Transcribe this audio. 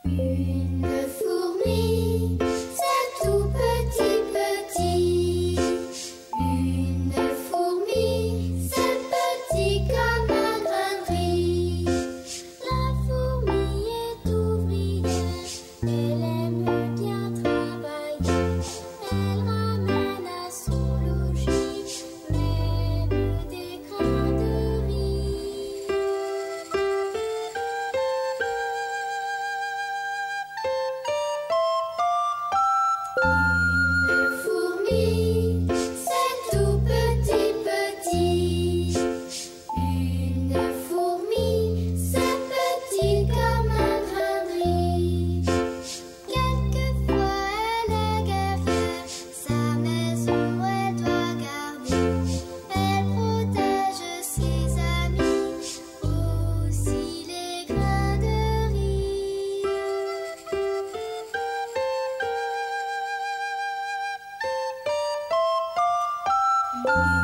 Une fourmi, c'est tout petit petit. Une fourmi, c'est petit comme un grain de riz. La fourmi est ouvrière, elle aime bien travailler. Elle ramène à son logis même des grains de riz. Une fourmi, c'est tout petit petit. Une fourmi, c'est petit comme un grain de riz. Quelquefois elle est guerrière, sa maison elle doit garder. Elle protège ses amis, aussi les grains de riz. Une